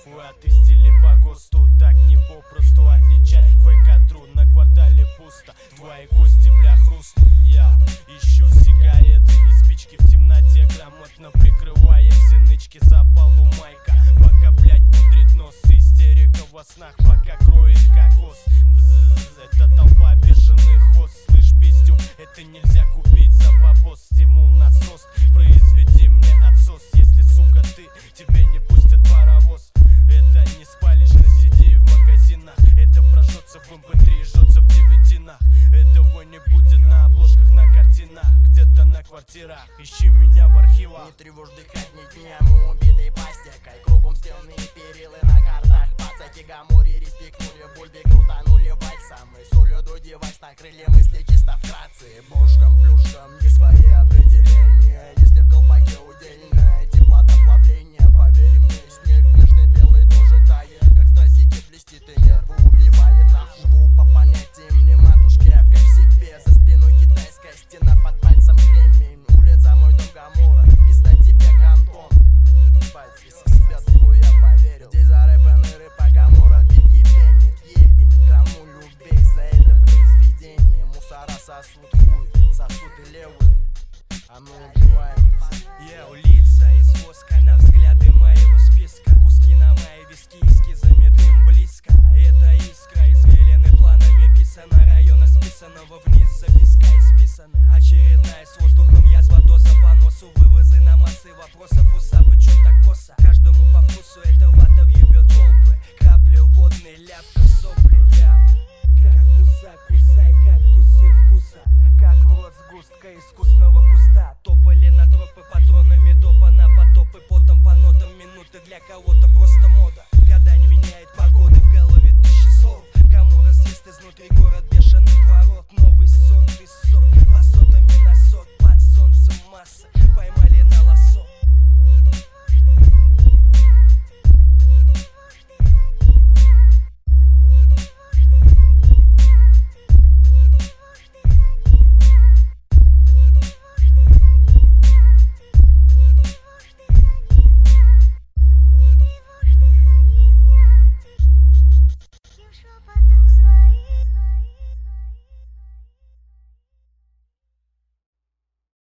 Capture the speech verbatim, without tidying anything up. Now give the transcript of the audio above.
Вы от стили по ГОСТу, так не попросту отличай. ФК-тру на квартале пусто, твои кости, бля, хрустнут. Я ищу сигареты и спички в темноте, грамотно прикрывая все нычки за полу майка. Пока, блять, пудрит нос, истерика во снах, пока кроет кокос. Бззз, это толпа бешеных хоз. Слышь, пиздюк, это нельзя купить за бабос. Стимул насос, произведи мне отсос. Если, сука, ты, тебе не пустят паровоз. Это не спалишь на си ди в магазинах. Это прожжется в эм пэ три, жжется в девятинах. Этого не будет на обложках, на картинах, где-то на квартирах. Ищи меня в архивах. Не тревожь дыхать ни дня, мы убитой пластикой. Кругом стены и перилы на картах. Пацаки гамори респектнули, бульби крутанули вальсом. И солью до девайс накрыли мысли чисто вкратце. Бошкам, плюшкам, не свои определения. Если в колпаке удельная теплота плавления, поверь мне, снег нежный белый тоже тает. Как стразики плести, ты нервы убивает. Живу по понятиям не матушки, а как себе. За спиной китайская стена, под пальцем кремень. Улица мой дом Гамора, пизда тебе гандон. Ебать, если себя духу я поверил. Здесь зарэпаны рэпа Гамора, битки пенит. Ебень, кому любей за это произведение. Мусора сосут хуй, сосут и левые, а мы убиваем. Я улица из воска на взгляды моего списка. Куски на мои виски, эскизами дым близко. Это искра, извелены планами писано. Района списанного вниз, записка исписаны. Очередная с воздухом, язва доза по носу. Вывозы на массы вопросов, усапы чё так косо. Каждому по вкусу эта вата въебет толпы. Капли водный, ляпка сопли. Я как вкуса, кусай кактусы вкуса. Как в рот сгустка искусства.